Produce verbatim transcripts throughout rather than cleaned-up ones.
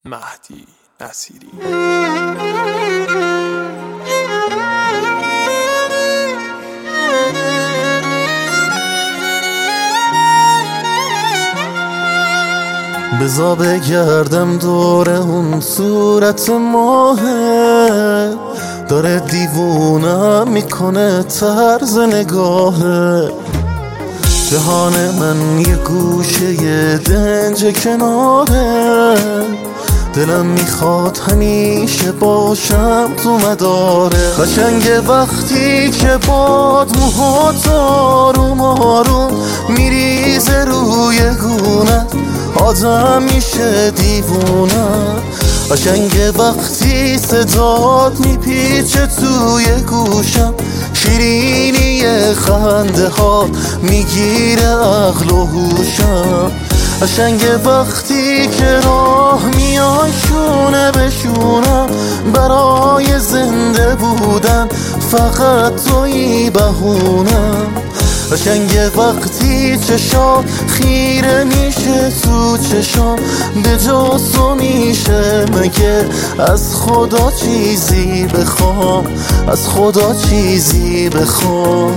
مهدی نصیری. بزا بگردم دور اون صورت ماهه، داره دیوونم میکنه طرز نگاهه. جهان من یه گوشه یه دنج کناره، دلم میخواد همیشه باشم تو مداره. قشنگه وقتی که باد موهات آروم آروم میریزه روی گونت، آدم میشه دیوونه. قشنگه وقتی صدات میپیچه توی گوشم، شیرینی خنده ها میگیره عقل و هوشم. قشنگه وقتی که راه میای شونه به شونم، برای زنده بودن فقط تویی بهونم. قشنگه وقتی چشام خیره میشه تو چشام، به جز تو میشه مگه از خدا چیزی بخوام، از خدا چیزی بخوام.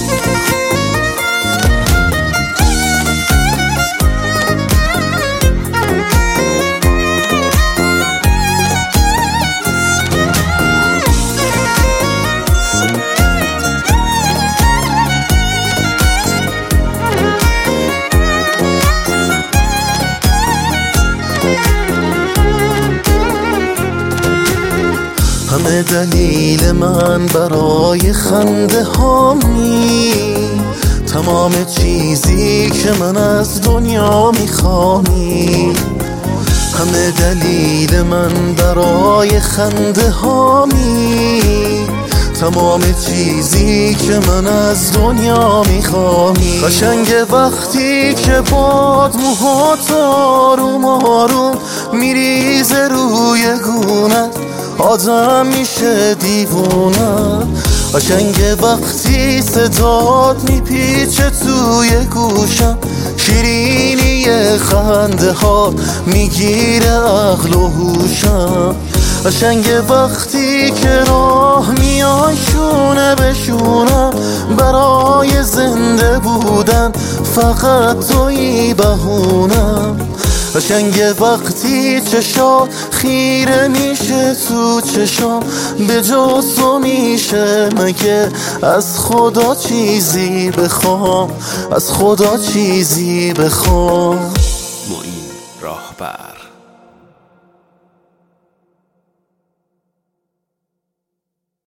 همه دلیل من برای خنده هامی، تمام چیزی که من از دنیا میخوانی. همه دلیل من برای خنده هامی، تمام چیزی که من از دنیا میخوانی. قشنگه وقتی که باد موهات آروم آروم میریزه روی گونت، آدم میشه دیوونه. قشنگه وقتی صدات میپیچه توی گوشم، شیرینی خنده ها میگیره عقل و هوشم. قشنگه وقتی که راه میای شونه به شونم، برای زنده بودن فقط تویی بهونم. قشنگه وقتی چشام خیره میشه تو چشام، به جز تو میشه مگه از خدا چیزی بخوام، از خدا چیزی بخوام. معین راهبر.